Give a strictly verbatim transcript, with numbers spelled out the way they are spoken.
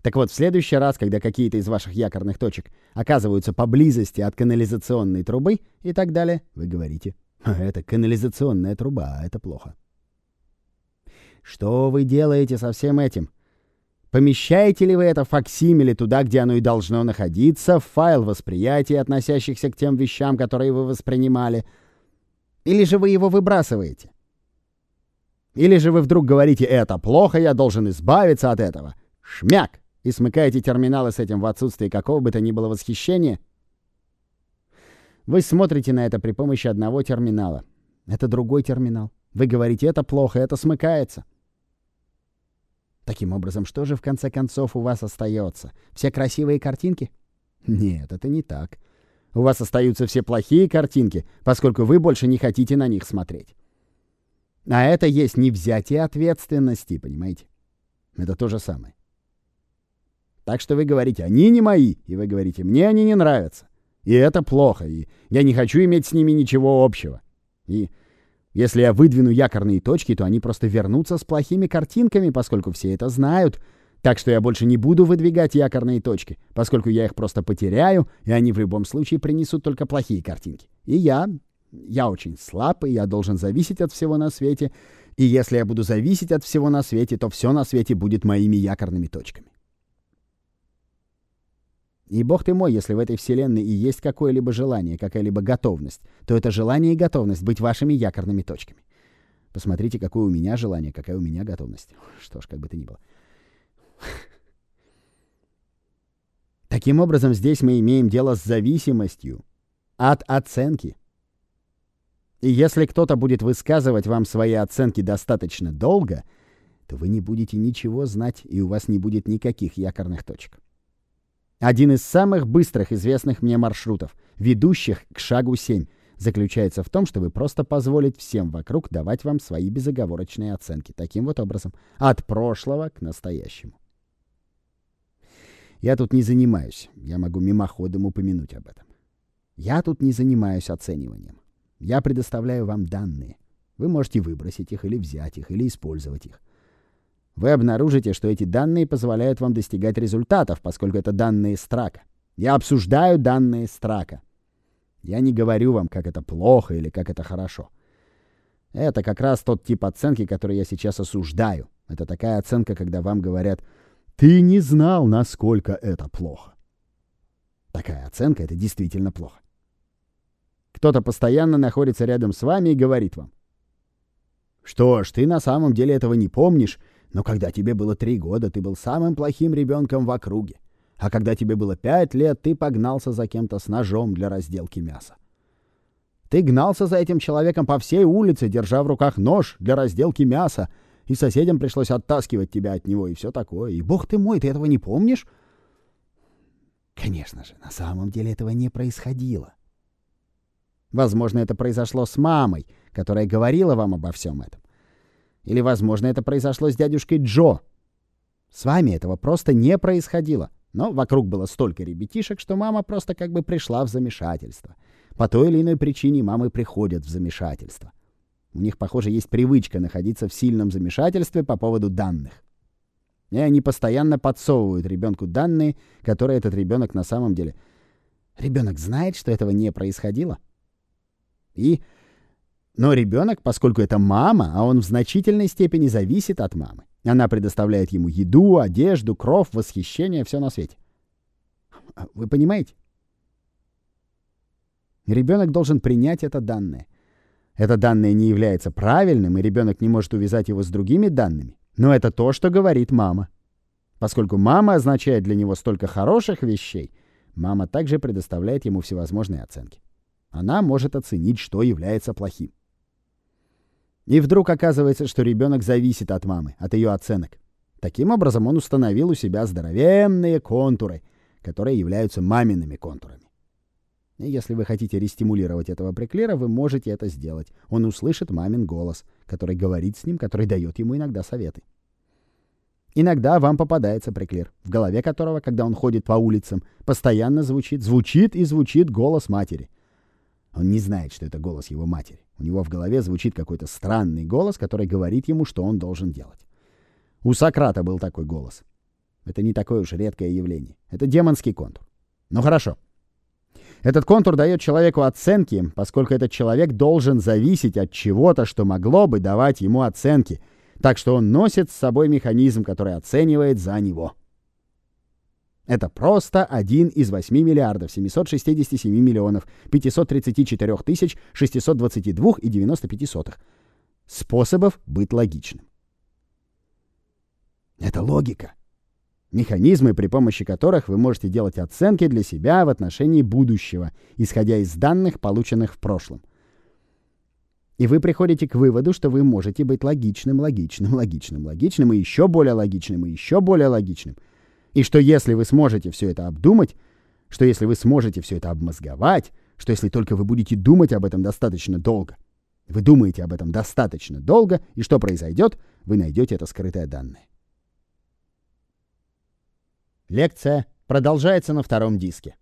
Так вот, в следующий раз, когда какие-то из ваших якорных точек оказываются поблизости от канализационной трубы и так далее, вы говорите: это канализационная труба, а это плохо. Что вы делаете со всем этим? Помещаете ли вы это факсимиле туда, где оно и должно находиться, в файл восприятия, относящихся к тем вещам, которые вы воспринимали? Или же вы его выбрасываете? Или же вы вдруг говорите: это плохо, я должен избавиться от этого? Шмяк! И смыкаете терминалы с этим в отсутствии какого бы то ни было восхищения? Вы смотрите на это при помощи одного терминала. Это другой терминал. Вы говорите: это плохо, это смыкается. Таким образом, что же в конце концов у вас остается? Все красивые картинки? Нет, это не так. У вас остаются все плохие картинки, поскольку вы больше не хотите на них смотреть. А это есть не взятие ответственности, понимаете? Это то же самое. Так что вы говорите: они не мои, и вы говорите: мне они не нравятся. И это плохо, и я не хочу иметь с ними ничего общего. И если я выдвину якорные точки, то они просто вернутся с плохими картинками, поскольку все это знают. Так что я больше не буду выдвигать якорные точки, поскольку я их просто потеряю, и они в любом случае принесут только плохие картинки. И я... Я очень слаб, и я должен зависеть от всего на свете. И если я буду зависеть от всего на свете, то все на свете будет моими якорными точками. И бог ты мой, если в этой вселенной и есть какое-либо желание, какая-либо готовность, то это желание и готовность быть вашими якорными точками. Посмотрите, какое у меня желание, какая у меня готовность. Что ж, как бы то ни было. Таким образом, здесь мы имеем дело с зависимостью от оценки. И если кто-то будет высказывать вам свои оценки достаточно долго, то вы не будете ничего знать, и у вас не будет никаких якорных точек. Один из самых быстрых известных мне маршрутов, ведущих к шагу семь, заключается в том, чтобы просто позволить всем вокруг давать вам свои безоговорочные оценки. Таким вот образом, от прошлого к настоящему. Я тут не занимаюсь, я могу мимоходом упомянуть об этом. Я тут не занимаюсь оцениванием. Я предоставляю вам данные. Вы можете выбросить их или взять их, или использовать их. Вы обнаружите, что эти данные позволяют вам достигать результатов, поскольку это данные Страка. Я обсуждаю данные Страка. Я не говорю вам, как это плохо или как это хорошо. Это как раз тот тип оценки, который я сейчас осуждаю. Это такая оценка, когда вам говорят: «Ты не знал, насколько это плохо». Такая оценка — это действительно плохо. Кто-то постоянно находится рядом с вами и говорит вам: «Что ж, ты на самом деле этого не помнишь, но когда тебе было три года, ты был самым плохим ребенком в округе. А когда тебе было пять лет, ты погнался за кем-то с ножом для разделки мяса. Ты гнался за этим человеком по всей улице, держа в руках нож для разделки мяса, и соседям пришлось оттаскивать тебя от него, и все такое. И, бог ты мой, ты этого не помнишь?» Конечно же, на самом деле этого не происходило. Возможно, это произошло с мамой, которая говорила вам обо всем этом. Или, возможно, это произошло с дядюшкой Джо. С вами этого просто не происходило. Но вокруг было столько ребятишек, что мама просто как бы пришла в замешательство. По той или иной причине мамы приходят в замешательство. У них, похоже, есть привычка находиться в сильном замешательстве по поводу данных. И они постоянно подсовывают ребенку данные, которые этот ребенок на самом деле... Ребенок знает, что этого не происходило. И... Но ребенок, поскольку это мама, а он в значительной степени зависит от мамы. Она предоставляет ему еду, одежду, кров, восхищение, все на свете. Вы понимаете? Ребенок должен принять это данное. Это данное не является правильным, и ребенок не может увязать его с другими данными. Но это то, что говорит мама. Поскольку мама означает для него столько хороших вещей, мама также предоставляет ему всевозможные оценки. Она может оценить, что является плохим. И вдруг оказывается, что ребенок зависит от мамы, от ее оценок. Таким образом, он установил у себя здоровенные контуры, которые являются мамиными контурами. И если вы хотите рестимулировать этого приклера, вы можете это сделать. Он услышит мамин голос, который говорит с ним, который дает ему иногда советы. Иногда вам попадается приклер, в голове которого, когда он ходит по улицам, постоянно звучит, звучит и звучит голос матери. Он не знает, что это голос его матери. У него в голове звучит какой-то странный голос, который говорит ему, что он должен делать. У Сократа был такой голос. Это не такое уж редкое явление. Это демонский контур. Ну хорошо. Этот контур дает человеку оценки, поскольку этот человек должен зависеть от чего-то, что могло бы давать ему оценки. Так что он носит с собой механизм, который оценивает за него. Это просто один из восьми миллиардов семисот шестидесяти семи миллионов пятисот тридцати четырёх тысяч шестисот двадцати двух и девяноста пяти сотых способов быть логичным. Это логика. Механизмы, при помощи которых вы можете делать оценки для себя в отношении будущего, исходя из данных, полученных в прошлом. И вы приходите к выводу, что вы можете быть логичным, логичным, логичным, логичным и еще более логичным, и еще более логичным. И что если вы сможете все это обдумать, что если вы сможете все это обмозговать, что если только вы будете думать об этом достаточно долго, вы думаете об этом достаточно долго, и что произойдет, вы найдете это скрытое данное. Лекция продолжается на втором диске.